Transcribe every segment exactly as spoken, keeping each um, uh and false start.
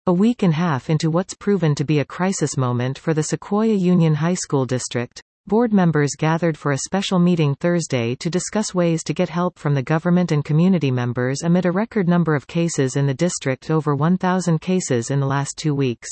A week and a half into what's proven to be a crisis moment for the Sequoia Union High School District, board members gathered for a special meeting Thursday to discuss ways to get help from the government and community members amid a record number of cases in the district, over one thousand cases in the last two weeks.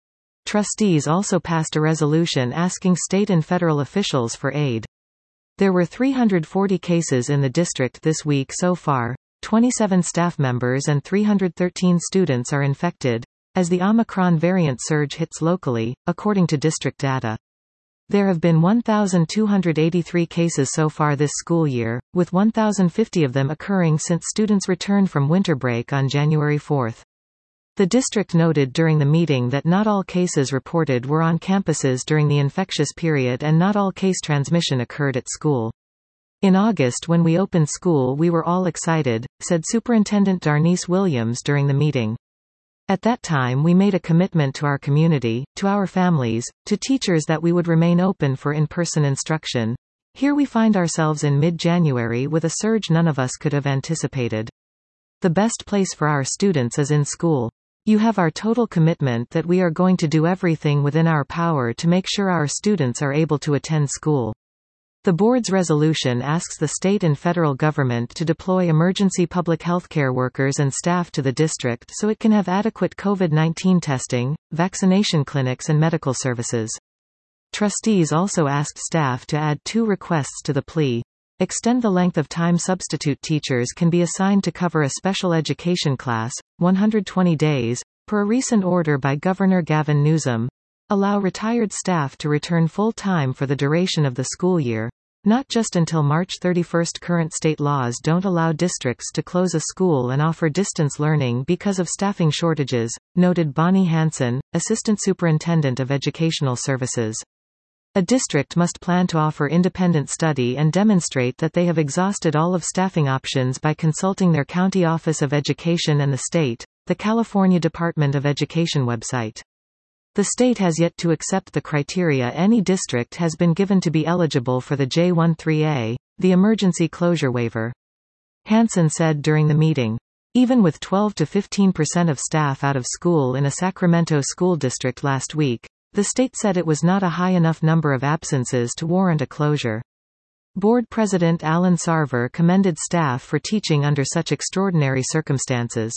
Trustees also passed a resolution asking state and federal officials for aid. There were three hundred forty cases in the district this week so far. twenty-seven staff members and three hundred thirteen students are infected, as the Omicron variant surge hits locally, according to district data. There have been one thousand two hundred eighty-three cases so far this school year, with one thousand fifty of them occurring since students returned from winter break on January fourth. The district noted during the meeting that not all cases reported were on campuses during the infectious period and not all case transmission occurred at school. In August, when we opened school, we were all excited, said Superintendent Darnice Williams during the meeting. At that time we made a commitment to our community, to our families, to teachers that we would remain open for in-person instruction. Here we find ourselves in mid-January with a surge none of us could have anticipated. The best place for our students is in school. You have our total commitment that we are going to do everything within our power to make sure our students are able to attend school. The board's resolution asks the state and federal government to deploy emergency public healthcare workers and staff to the district so it can have adequate COVID nineteen testing, vaccination clinics and medical services. Trustees also asked staff to add two requests to the plea. Extend the length of time substitute teachers can be assigned to cover a special education class, one hundred twenty days, per a recent order by Governor Gavin Newsom. Allow retired staff to return full-time for the duration of the school year, not just until March thirty-first. Current state laws don't allow districts to close a school and offer distance learning because of staffing shortages, noted Bonnie Hansen, Assistant Superintendent of Educational Services. A district must plan to offer independent study and demonstrate that they have exhausted all of staffing options by consulting their County Office of Education and the state, the California Department of Education website. The state has yet to accept the criteria any district has been given to be eligible for the J thirteen A, the emergency closure waiver. Hansen said during the meeting, even with twelve to fifteen percent of staff out of school in a Sacramento school district last week, the state said it was not a high enough number of absences to warrant a closure. Board President Alan Sarver commended staff for teaching under such extraordinary circumstances.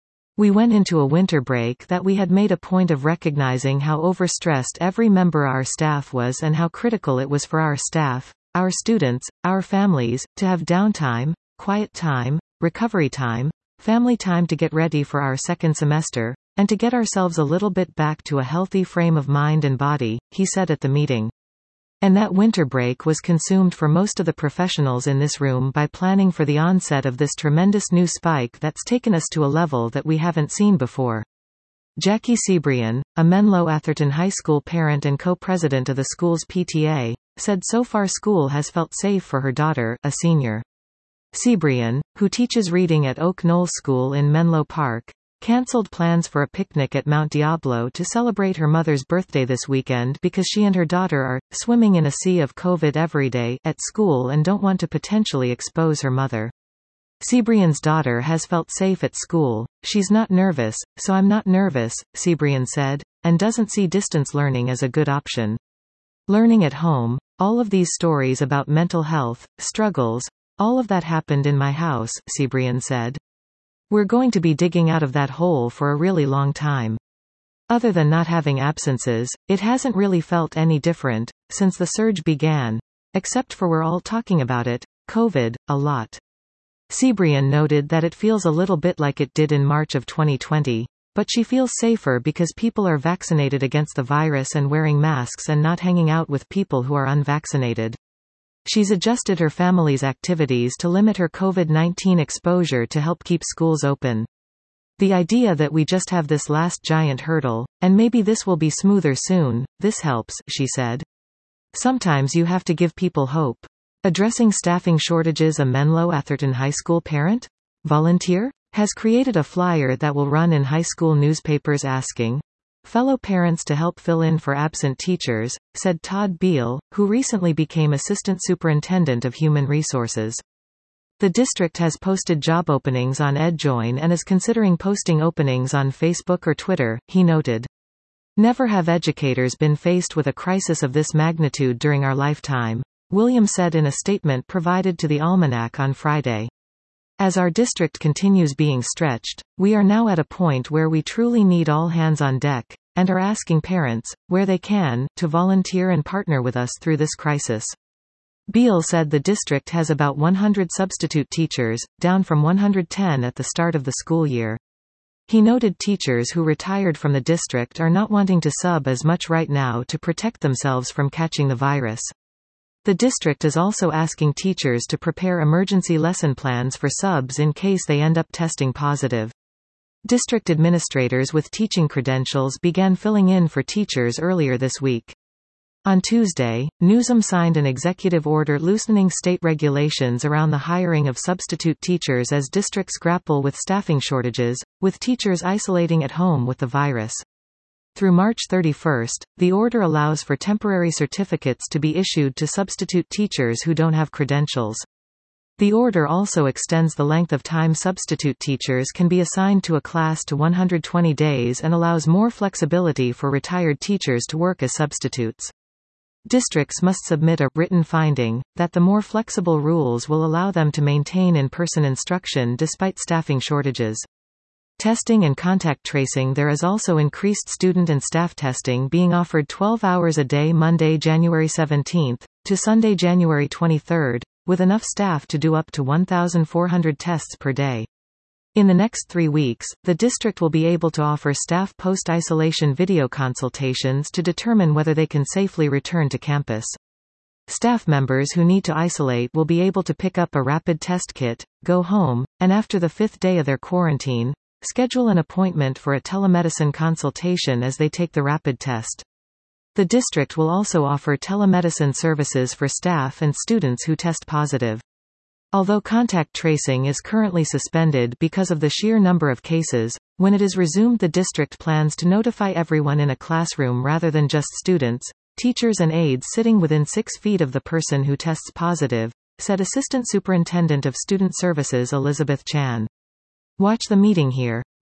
We went into a winter break that we had made a point of recognizing how overstressed every member of our staff was and how critical it was for our staff, our students, our families, to have downtime, quiet time, recovery time, family time to get ready for our second semester, and to get ourselves a little bit back to a healthy frame of mind and body, he said at the meeting. And that winter break was consumed for most of the professionals in this room by planning for the onset of this tremendous new spike that's taken us to a level that we haven't seen before. Jackie Cebrian, a Menlo Atherton High School parent and co-president of the school's P T A, said so far school has felt safe for her daughter, a senior. Cebrian, who teaches reading at Oak Knoll School in Menlo Park, cancelled plans for a picnic at Mount Diablo to celebrate her mother's birthday this weekend because she and her daughter are swimming in a sea of COVID every day at school and don't want to potentially expose her mother. Cebrian's daughter has felt safe at school. She's not nervous, so I'm not nervous, Cebrian said, and doesn't see distance learning as a good option. Learning at home, all of these stories about mental health, struggles, all of that happened in my house, Cebrian said. We're going to be digging out of that hole for a really long time. Other than not having absences, it hasn't really felt any different since the surge began, except for we're all talking about it, COVID, a lot. Cebrian noted that it feels a little bit like it did in March of twenty twenty, but she feels safer because people are vaccinated against the virus and wearing masks and not hanging out with people who are unvaccinated. She's adjusted her family's activities to limit her COVID nineteen exposure to help keep schools open. The idea that we just have this last giant hurdle, and maybe this will be smoother soon, this helps, she said. Sometimes you have to give people hope. Addressing staffing shortages, a Menlo Atherton High School parent? Volunteer? Has created a flyer that will run in high school newspapers asking fellow parents to help fill in for absent teachers, said Todd Beal, who recently became Assistant Superintendent of Human Resources. The district has posted job openings on EdJoin and is considering posting openings on Facebook or Twitter, he noted. Never have educators been faced with a crisis of this magnitude during our lifetime, Williams said in a statement provided to the Almanac on Friday. As our district continues being stretched, we are now at a point where we truly need all hands on deck, and are asking parents, where they can, to volunteer and partner with us through this crisis. Beal said the district has about one hundred substitute teachers, down from one hundred ten at the start of the school year. He noted teachers who retired from the district are not wanting to sub as much right now to protect themselves from catching the virus. The district is also asking teachers to prepare emergency lesson plans for subs in case they end up testing positive. District administrators with teaching credentials began filling in for teachers earlier this week. On Tuesday, Newsom signed an executive order loosening state regulations around the hiring of substitute teachers as districts grapple with staffing shortages, with teachers isolating at home with the virus. Through March thirty-first, the order allows for temporary certificates to be issued to substitute teachers who don't have credentials. The order also extends the length of time substitute teachers can be assigned to a class to one hundred twenty days and allows more flexibility for retired teachers to work as substitutes. Districts must submit a written finding that the more flexible rules will allow them to maintain in-person instruction despite staffing shortages. Testing and contact tracing. There is also increased student and staff testing being offered twelve hours a day Monday, January seventeenth, to Sunday, January twenty-third, with enough staff to do up to one thousand four hundred tests per day. In the next three weeks, the district will be able to offer staff post-isolation video consultations to determine whether they can safely return to campus. Staff members who need to isolate will be able to pick up a rapid test kit, go home, and after the fifth day of their quarantine, schedule an appointment for a telemedicine consultation as they take the rapid test. The district will also offer telemedicine services for staff and students who test positive. Although contact tracing is currently suspended because of the sheer number of cases, when it is resumed the district plans to notify everyone in a classroom rather than just students, teachers and aides sitting within six feet of the person who tests positive, said Assistant Superintendent of Student Services Elizabeth Chan. Watch the meeting here.